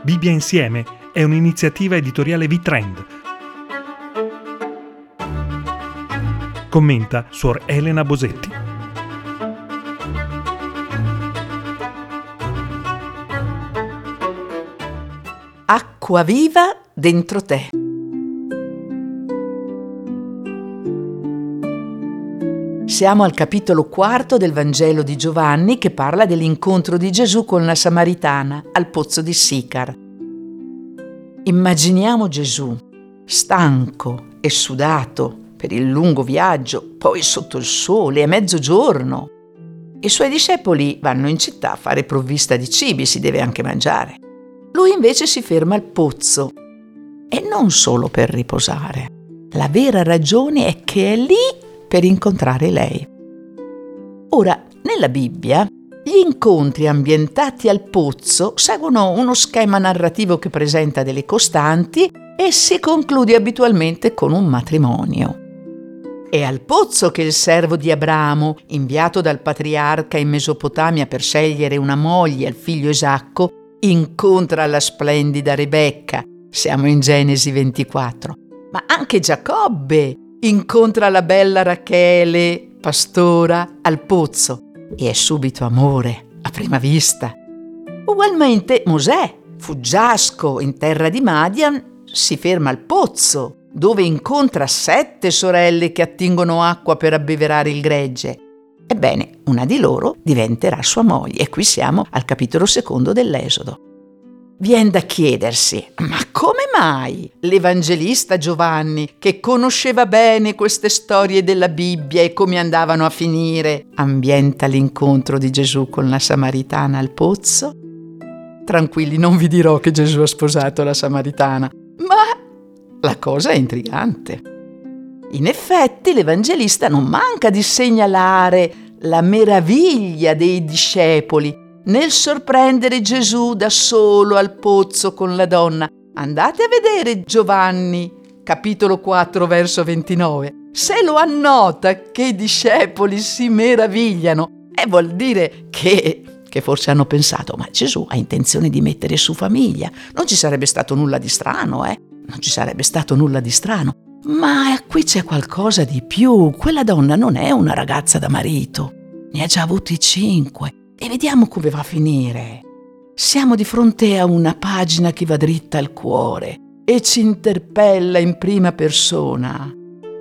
Bibbia Insieme è un'iniziativa editoriale V-Trend. Commenta Suor Elena Bosetti. Acqua viva dentro te. Siamo al capitolo 4 del Vangelo di Giovanni, che parla dell'incontro di Gesù con la Samaritana al pozzo di Sicar. Immaginiamo Gesù, stanco e sudato per il lungo viaggio, poi sotto il sole, è mezzogiorno. I suoi discepoli vanno in città a fare provvista di cibi, si deve anche mangiare. Lui invece si ferma al pozzo, e non solo per riposare. La vera ragione è che è lì per incontrare lei. Ora, nella Bibbia, gli incontri ambientati al pozzo seguono uno schema narrativo che presenta delle costanti e si conclude abitualmente con un matrimonio. È al pozzo che il servo di Abramo, inviato dal patriarca in Mesopotamia per scegliere una moglie al figlio Isacco, incontra la splendida Rebecca. Siamo in Genesi 24. Ma anche Giacobbe incontra la bella Rachele, pastora, al pozzo, e è subito amore a prima vista. Ugualmente Mosè, fuggiasco in terra di Madian, si ferma al pozzo, dove incontra 7 sorelle che attingono acqua per abbeverare il gregge. Ebbene, una di loro diventerà sua moglie, e qui siamo al capitolo 2 dell'Esodo. Viene da chiedersi, ma come mai l'Evangelista Giovanni, che conosceva bene queste storie della Bibbia e come andavano a finire, ambienta l'incontro di Gesù con la Samaritana al pozzo? Tranquilli, non vi dirò che Gesù ha sposato la Samaritana, ma la cosa è intrigante. In effetti l'Evangelista non manca di segnalare la meraviglia dei discepoli nel sorprendere Gesù da solo al pozzo con la donna. Andate a vedere Giovanni, capitolo 4, verso 29. Se lo annota che i discepoli si meravigliano, vuol dire che forse hanno pensato, ma Gesù ha intenzione di mettere su famiglia. Non ci sarebbe stato nulla di strano, Non ci sarebbe stato nulla di strano. Ma qui c'è qualcosa di più. Quella donna non è una ragazza da marito. Ne ha già avuti 5. E vediamo come va a finire. Siamo di fronte a una pagina che va dritta al cuore e ci interpella in prima persona.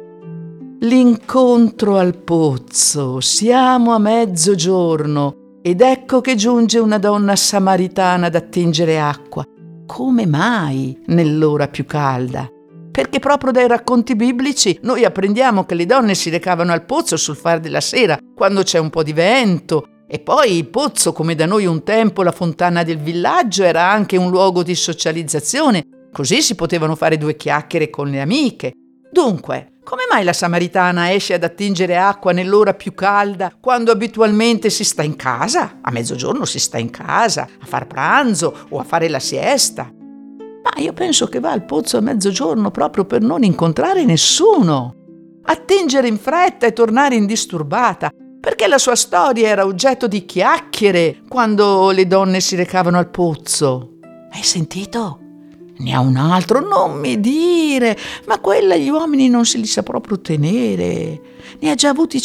L'incontro al pozzo. Siamo a mezzogiorno ed ecco che giunge una donna samaritana ad attingere acqua. Come mai nell'ora più calda? Perché proprio dai racconti biblici noi apprendiamo che le donne si recavano al pozzo sul far della sera, quando c'è un po' di vento. E poi il pozzo, come da noi un tempo la fontana del villaggio, era anche un luogo di socializzazione. Così si potevano fare 2 chiacchiere con le amiche. Dunque, come mai la Samaritana esce ad attingere acqua nell'ora più calda, quando abitualmente si sta in casa? A mezzogiorno si sta in casa, a far pranzo o a fare la siesta. Ma io penso che va al pozzo a mezzogiorno proprio per non incontrare nessuno. Attingere in fretta e tornare indisturbata, perché la sua storia era oggetto di chiacchiere quando le donne si recavano al pozzo. Hai sentito? Ne ha un altro? Non mi dire! Ma quella gli uomini non se li sa proprio tenere. Ne ha già avuti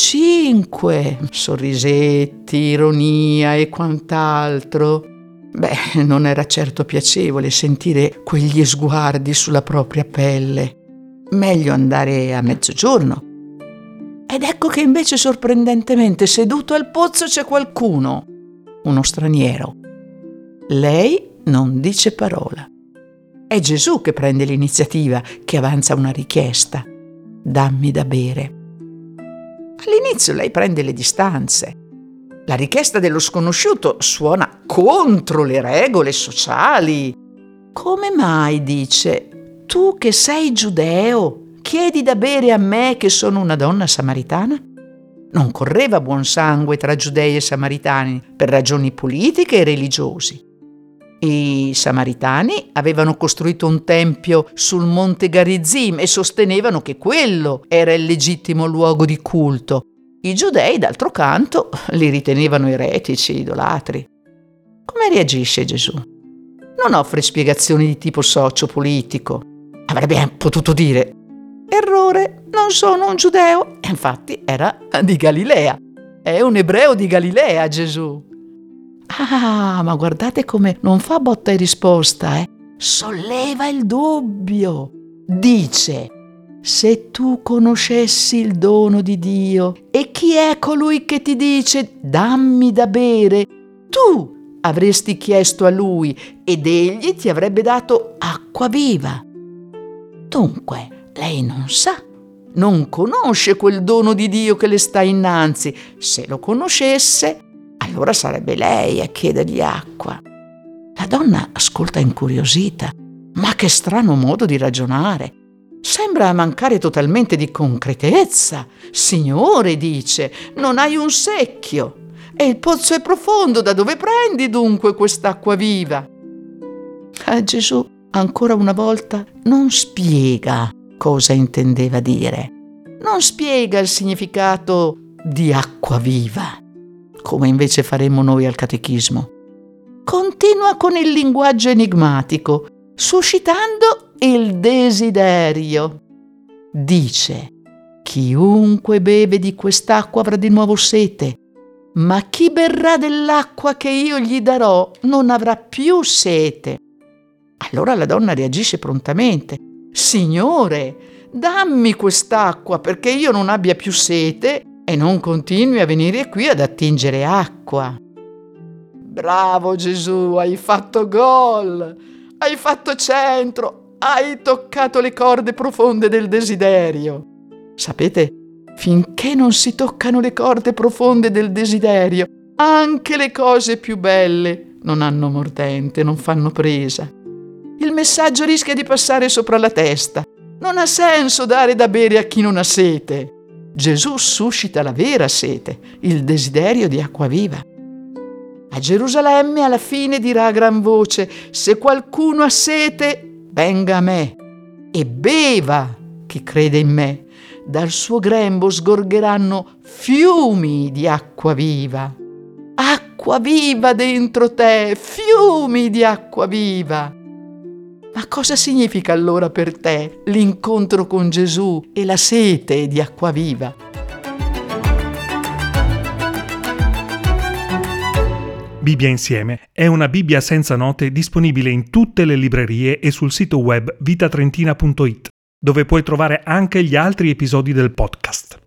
5. Sorrisetti, ironia e quant'altro. Non era certo piacevole sentire quegli sguardi sulla propria pelle. Meglio andare a mezzogiorno. Ed ecco che invece sorprendentemente seduto al pozzo c'è qualcuno, uno straniero. Lei non dice parola. È Gesù che prende l'iniziativa, che avanza una richiesta. Dammi da bere. All'inizio lei prende le distanze. La richiesta dello sconosciuto suona contro le regole sociali. Come mai, dice, tu che sei giudeo, chiedi da bere a me che sono una donna samaritana? Non correva buon sangue tra giudei e samaritani per ragioni politiche e religiosi. I samaritani avevano costruito un tempio sul monte Garizim e sostenevano che quello era il legittimo luogo di culto. I giudei, d'altro canto, li ritenevano eretici, idolatri. Come reagisce Gesù? Non offre spiegazioni di tipo socio-politico. Avrebbe potuto dire: errore, non sono un giudeo. E infatti era di Galilea. È un ebreo di Galilea, Gesù. Ah, ma guardate come non fa botta e risposta, Solleva il dubbio. Dice: se tu conoscessi il dono di Dio e chi è colui che ti dice dammi da bere, tu avresti chiesto a lui ed egli ti avrebbe dato acqua viva. Dunque, lei non sa, non conosce quel dono di Dio che le sta innanzi. Se lo conoscesse, allora sarebbe lei a chiedergli acqua. La donna ascolta incuriosita. Ma che strano modo di ragionare! Sembra mancare totalmente di concretezza. Signore, dice, non hai un secchio e il pozzo è profondo, da dove prendi dunque quest'acqua viva? Gesù, ancora una volta, non spiega cosa intendeva dire. Non spiega il significato di acqua viva, come invece faremmo noi al catechismo. Continua con il linguaggio enigmatico, suscitando il desiderio. Dice: chiunque beve di quest'acqua avrà di nuovo sete, ma chi berrà dell'acqua che io gli darò non avrà più sete. Allora la donna reagisce prontamente: Signore, dammi quest'acqua perché io non abbia più sete e non continui a venire qui ad attingere acqua. Bravo Gesù, hai fatto gol, hai fatto centro, hai toccato le corde profonde del desiderio. Sapete, finché non si toccano le corde profonde del desiderio, anche le cose più belle non hanno mordente, non fanno presa. Il messaggio rischia di passare sopra la testa. Non ha senso dare da bere a chi non ha sete. Gesù suscita la vera sete, il desiderio di acqua viva. A Gerusalemme alla fine dirà a gran voce: se qualcuno ha sete, venga a me e beva chi crede in me. Dal suo grembo sgorgeranno fiumi di acqua viva. Acqua viva dentro te, fiumi di acqua viva. Ma cosa significa allora per te l'incontro con Gesù e la sete di acqua viva? Bibbia Insieme è una Bibbia senza note disponibile in tutte le librerie e sul sito web vitatrentina.it, dove puoi trovare anche gli altri episodi del podcast.